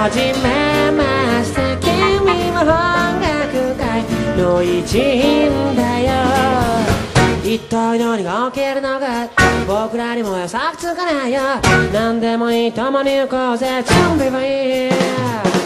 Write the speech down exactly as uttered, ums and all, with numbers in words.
じめまして君は音楽界の一員だよ一体何が起きるのか僕らにも予測つかないよ何でもいい共に行こうぜ準備はいい